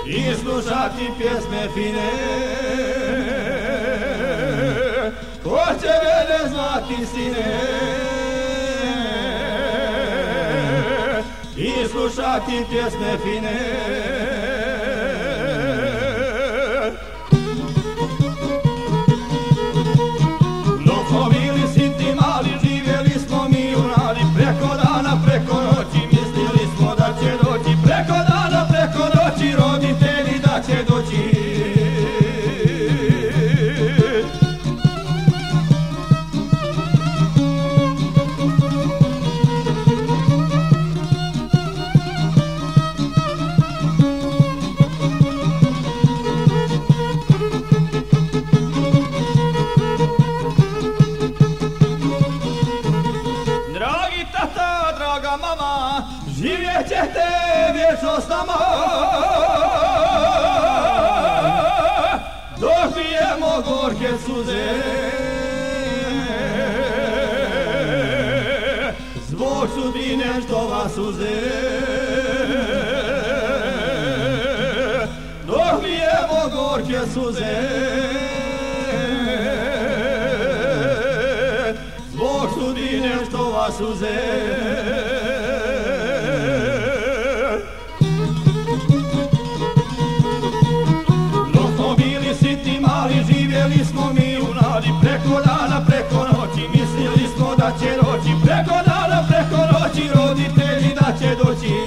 i slušati pjesme fine. Ko će mene zvati sine i slušati pjesme fine. Dok smo bili sitni mali, živjeli smo mi u nadi, preko dana, preko noći mislili smo da će doći, preko dana, preko noći roditelji da će doći. Mama, živjet ćete vječno s nama, dok pijemo gorke suze, zbog sudbine što vas suze. Dok pijemo gorke suze, zbog sudbine što vas suze. Živjeli smo mi u nadi, preko dana, preko noći mislili smo da će doći, preko dana, preko noći roditelji da će doći.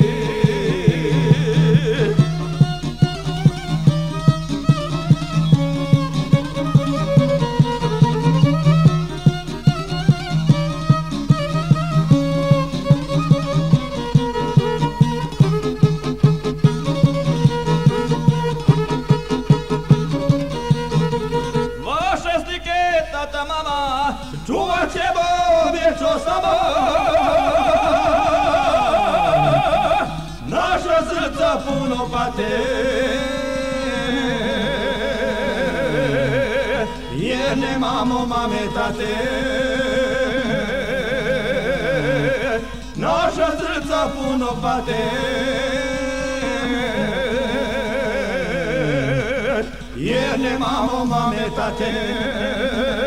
Tata, mama, čuvat ćemo vječno s nama. Naša srca puno pate, jer nemamo mame, tate. Naša srca puno pate, jer nemamo mame, tate.